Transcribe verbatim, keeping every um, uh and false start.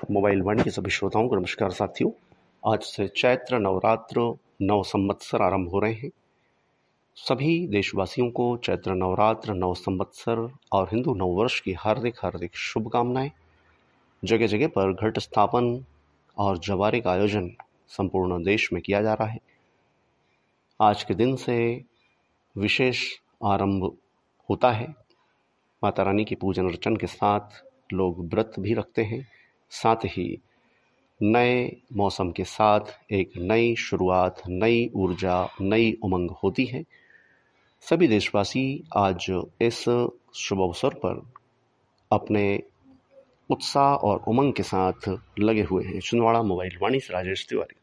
Mobile वाणी के सभी श्रोताओं को नमस्कार साथियों। आज से चैत्र नवरात्र नव संवत्सर आरंभ हो रहे हैं। सभी देशवासियों को चैत्र नवरात्र नव संवत्सर और हिंदू नववर्ष की हार्दिक हार्दिक शुभकामनाएं। जगह जगह पर घट स्थापन और जवारे का आयोजन संपूर्ण देश में किया जा रहा है। आज के दिन से विशेष आरंभ होता है। माता रानी की पूजन अर्चन के साथ लोग व्रत भी रखते हैं। साथ ही नए मौसम के साथ एक नई शुरुआत, नई ऊर्जा, नई उमंग होती है। सभी देशवासी आज इस शुभ अवसर पर अपने उत्साह और उमंग के साथ लगे हुए हैं। छिंदवाड़ा मोबाइल वाणी से राजेश तिवारी।